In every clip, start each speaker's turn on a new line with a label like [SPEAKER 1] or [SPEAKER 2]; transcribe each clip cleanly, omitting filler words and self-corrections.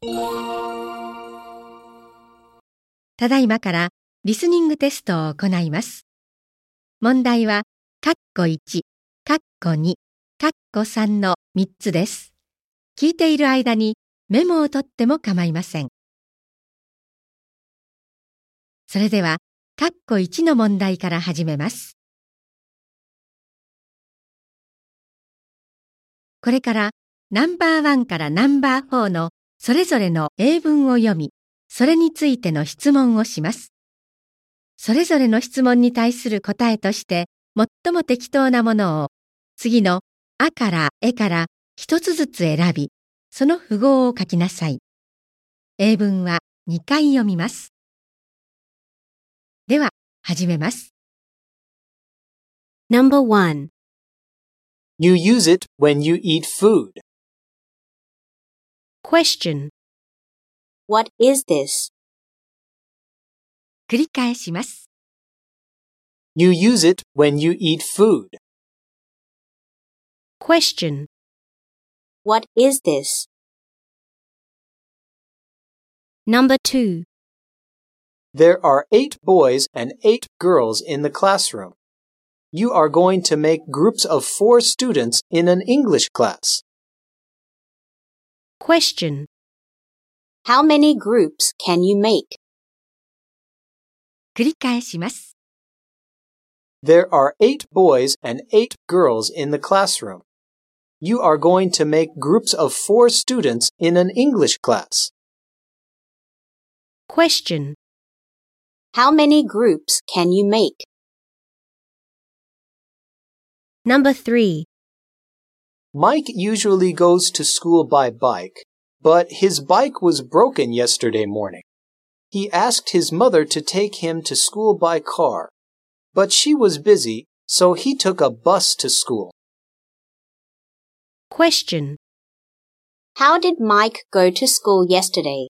[SPEAKER 1] ただいまからリスニングテストを行います。問題は、括弧1、括弧2、括弧3の3つです。聞いている間にメモを取っても構いません。それでは、括弧1の問題から始めます。これからナンバー1からナンバー4のそれぞれの英文を読み、それについての質問をします。それぞれの質問に対する答えとして、最も適当なものを次のあからえから一つずつ選び、その符号を書きなさい。英文は2回読みます。では、始めます。
[SPEAKER 2] No.1
[SPEAKER 3] You use it when you eat food.
[SPEAKER 2] Question. What is this?
[SPEAKER 1] 繰り返します。
[SPEAKER 3] You use it when you eat food.
[SPEAKER 2] Question. What is this? No.2
[SPEAKER 3] There are 8 boys and 8 girls in the classroom. You are going to make groups of 4 students in an English class.
[SPEAKER 2] Question. How many groups can you make?
[SPEAKER 1] 繰り返します。
[SPEAKER 3] There are 8 boys and 8 girls in the classroom. You are going to make groups of 4 students in an English class.
[SPEAKER 2] Question. How many groups can you make? No.3
[SPEAKER 3] Mike usually goes to school by bike, but his bike was broken yesterday morning. He asked his mother to take him to school by car, but she was busy, so he took a bus to school.
[SPEAKER 2] Question. How did Mike go to school yesterday?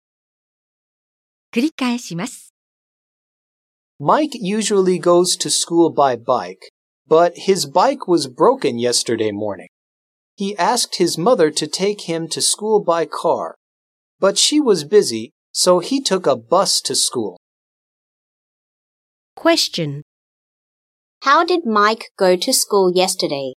[SPEAKER 1] 繰り返します。
[SPEAKER 3] Mike usually goes to school by bike, but his bike was broken yesterday morning. He asked his mother to take him to school by car, but she was busy, so he took a bus to school.
[SPEAKER 2] Question. How did Mike go to school yesterday?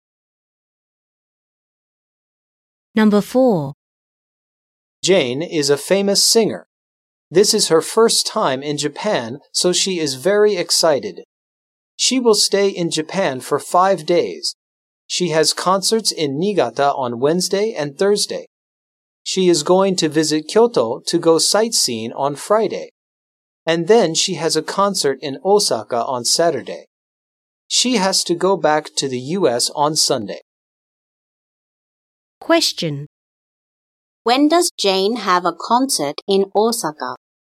[SPEAKER 2] No.4
[SPEAKER 3] Jane is a famous singer. This is her first time in Japan, so she is very excited. She will stay in Japan for 5 days. She has concerts in Niigata on Wednesday and Thursday. She is going to visit Kyoto to go sightseeing on Friday. And then she has a concert in Osaka on Saturday. She has to go back to the US on Sunday.
[SPEAKER 2] Question. When does Jane have a concert in Osaka?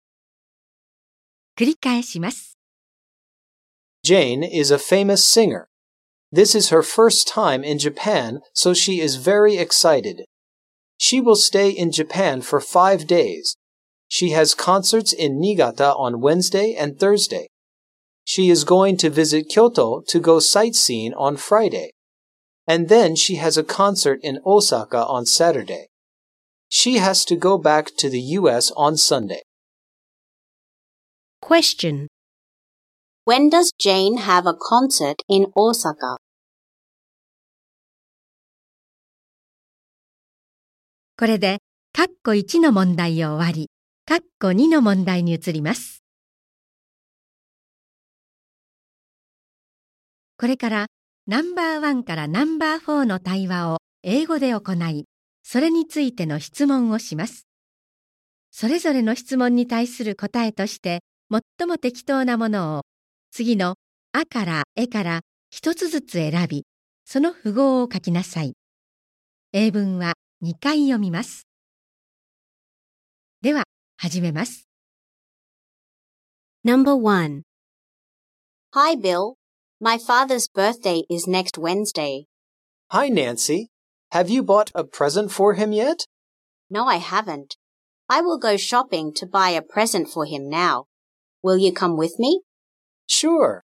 [SPEAKER 1] 繰り返します。
[SPEAKER 3] Jane is a famous singer. This is her first time in Japan, so she is very excited. She will stay in Japan for 5 days. She has concerts in Niigata on Wednesday and Thursday. She is going to visit Kyoto to go sightseeing on Friday. And then she has a concert in Osaka on Saturday. She has to go back to the US on Sunday.
[SPEAKER 2] Question. When does Jane have a concert in Osaka?
[SPEAKER 1] これで、括弧1の問題を終わり、括弧2の問題に移ります。これから、ナンバー1からナンバー4の対話を英語で行い、それについての質問をします。それぞれの質問に対する答えとして、最も適当なものを次のあからえから一つずつ選び、その符号を書きなさい。英文は2回読みます。では、始めます。
[SPEAKER 2] No.1 Hi, Bill. My father's birthday is next Wednesday.
[SPEAKER 3] Hi, Nancy. Have you bought a present for him yet?
[SPEAKER 2] No, I haven't. I will go shopping to buy a present for him now. Will you come with me?
[SPEAKER 3] Sure.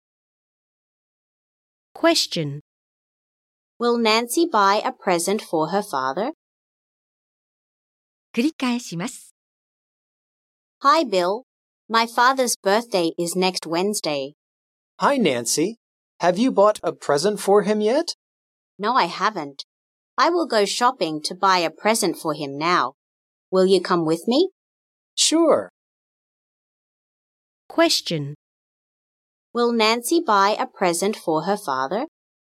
[SPEAKER 2] Question. Will Nancy buy a present for her father?
[SPEAKER 1] 繰り返します。
[SPEAKER 2] Hi, Bill. My father's birthday is next Wednesday.
[SPEAKER 3] Hi, Nancy. Have you bought a present for him yet?
[SPEAKER 2] No, I haven't. I will go shopping to buy a present for him now. Will you come with me?
[SPEAKER 3] Sure.
[SPEAKER 1] Question.
[SPEAKER 2] Will Nancy buy a present for her father?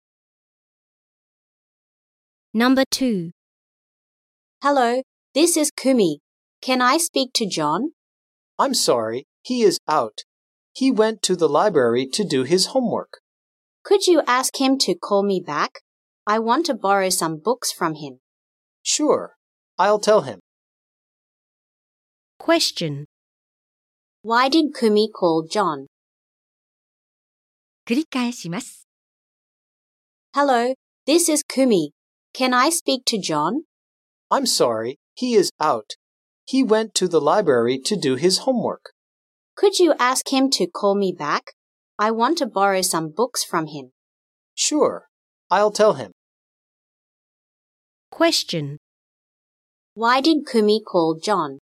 [SPEAKER 1] Number 2.
[SPEAKER 2] Hello, this is Kumi. Can I speak to John?
[SPEAKER 3] I'm sorry, he is out. He went to the library to do his homework.
[SPEAKER 2] Could you ask him to call me back? I want to borrow some books from him.
[SPEAKER 3] Sure, I'll tell him.
[SPEAKER 1] Question.
[SPEAKER 2] Why did Kumi call John?
[SPEAKER 1] 繰り返します。
[SPEAKER 2] Hello, this is Kumi. Can I speak to John?
[SPEAKER 3] I'm sorry, he is out. He went to the library to do his homework.
[SPEAKER 2] Could you ask him to call me back? I want to borrow some books from him.
[SPEAKER 3] Sure, I'll tell him.
[SPEAKER 1] Question.
[SPEAKER 2] Why did Kumi call John?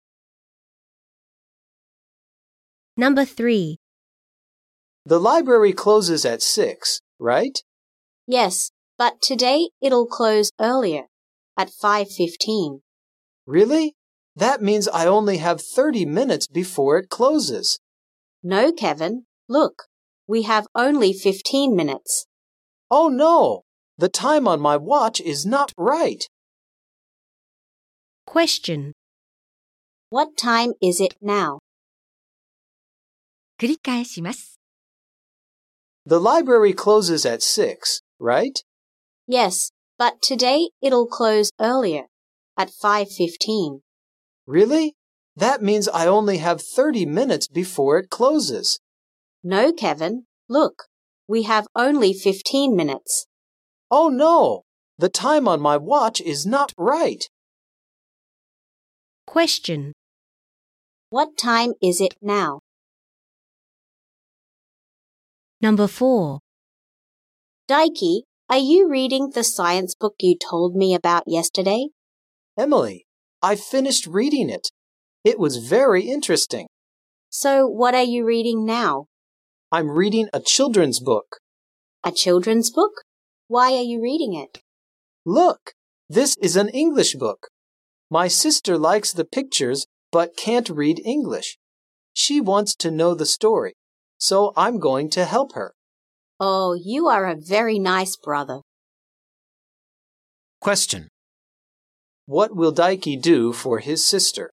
[SPEAKER 1] Number 3.
[SPEAKER 3] The library closes at 6, right?
[SPEAKER 2] Yes, but today it'll close earlier, at 5:15.
[SPEAKER 3] Really? That means I only have 30 minutes before it closes.
[SPEAKER 2] No, Kevin. Look, we have only 15 minutes.
[SPEAKER 3] Oh no! The time on my watch is not right.
[SPEAKER 1] Question.
[SPEAKER 2] What time is it now?
[SPEAKER 1] 繰り返します。
[SPEAKER 3] The library closes at 6, right?
[SPEAKER 2] Yes, but today it'll close earlier, at 5:15.
[SPEAKER 3] Really? That means I only have 30 minutes before it closes.
[SPEAKER 2] No, Kevin. Look, we have only 15 minutes.
[SPEAKER 3] Oh no! The time on my watch is not right.
[SPEAKER 1] Question.
[SPEAKER 2] What time is it now?
[SPEAKER 1] Number 4.
[SPEAKER 2] Daiki, are you reading the science book you told me about yesterday?
[SPEAKER 3] Emily, I finished reading it. It was very interesting.
[SPEAKER 2] So what are you reading now?
[SPEAKER 3] I'm reading a children's book.
[SPEAKER 2] A children's book? Why are you reading it?
[SPEAKER 3] Look, this is an English book. My sister likes the pictures but can't read English. She wants to know the story, so I'm going to help her.
[SPEAKER 2] Oh, you are a very nice brother.
[SPEAKER 3] Question. What will Daiki do for his sister?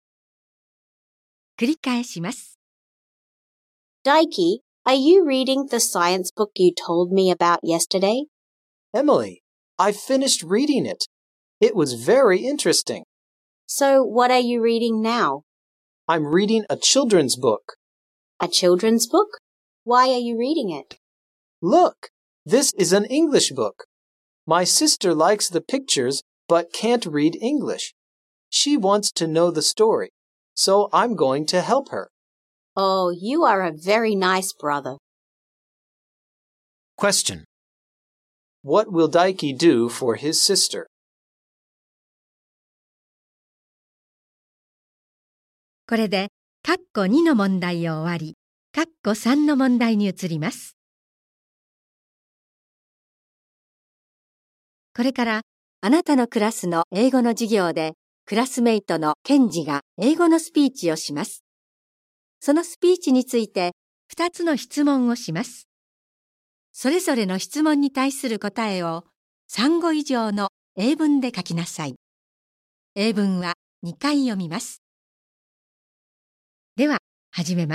[SPEAKER 1] 繰り返します。
[SPEAKER 2] Daiki, are you reading the science book you told me about yesterday?
[SPEAKER 3] Emily, I finished reading it. It was very interesting.
[SPEAKER 2] So what are you reading now?
[SPEAKER 3] I'm reading a children's book.
[SPEAKER 2] A children's book? Why are you reading it?
[SPEAKER 3] Look, this is an English book. My sister likes the pictures but can't read English. She wants to know the story, so I'm going to help her.
[SPEAKER 2] Oh, you are a very nice brother.
[SPEAKER 3] Question. What will Daiki do for his sister?
[SPEAKER 1] これで、括弧2の問題を終わり、括弧3の問題に移ります。これから、あなたのクラスの英語の授業で、クラスメイトのケンジが英語のスピーチをします。そのスピーチについて、2つの質問をします。それぞれの質問に対する答えを、3語以上の英文で書きなさい。英文は2回読みます。では、始めます。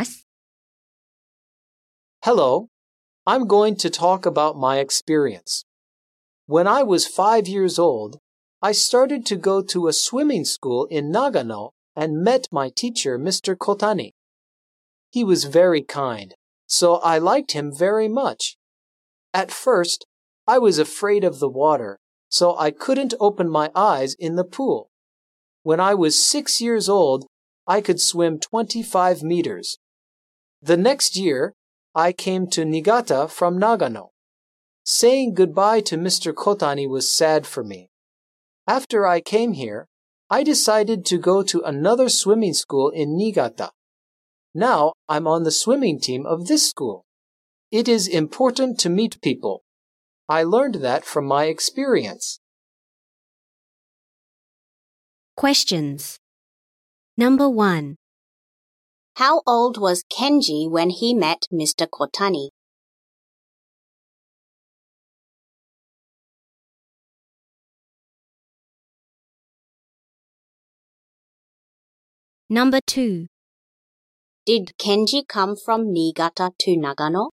[SPEAKER 3] Hello, I'm going to talk about my experience. When I was 5 years old, I started to go to a swimming school in Nagano and met my teacher, Mr. Kotani. He was very kind, so I liked him very much. At first, I was afraid of the water, so I couldn't open my eyes in the pool. When I was 6 years old, I could swim 25 meters. The next year, I came to Niigata from Nagano. Saying goodbye to Mr. Kotani was sad for me. After I came here, I decided to go to another swimming school in Niigata. Now I'm on the swimming team of this school. It is important to meet people. I learned that from my experience.
[SPEAKER 4] Questions. Number 1.
[SPEAKER 2] How old was Kenji when he met Mr. Kotani?
[SPEAKER 4] Number 2.
[SPEAKER 2] Did Kenji come from Niigata to Nagano?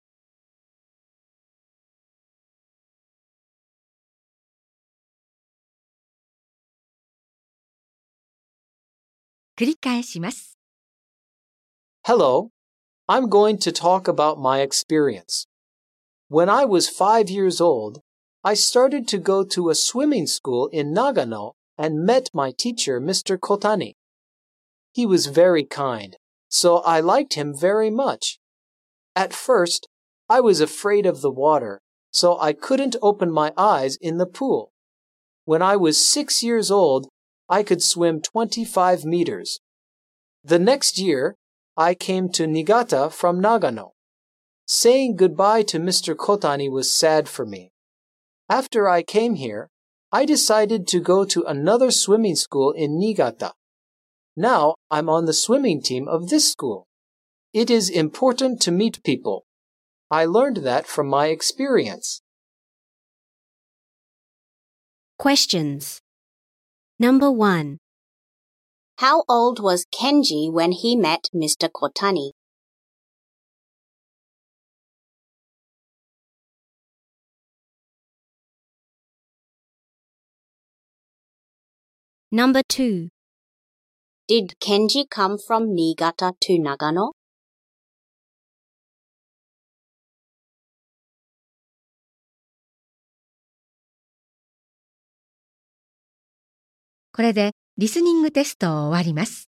[SPEAKER 1] 繰り返します。
[SPEAKER 3] Hello, I'm going to talk about my experience. When I was 5 years old, I started to go to a swimming school in Nagano and met my teacher, Mr. Kotani. He was very kind, so I liked him very much. At first, I was afraid of the water, so I couldn't open my eyes in the pool. When I was 6 years old, I could swim 25 meters. The next year, I came to Niigata from Nagano. Saying goodbye to Mr. Kotani was sad for me. After I came here, I decided to go to another swimming school in Niigata. Now I'm on the swimming team of this school. It is important to meet people. I learned that from my experience.
[SPEAKER 4] Questions. Number 1.
[SPEAKER 2] How old was Kenji when he met Mr. Kotani?
[SPEAKER 4] Number 2.
[SPEAKER 2] Did Kenji come from Niigata to Nagano?
[SPEAKER 1] これでリスニングテストを終わります。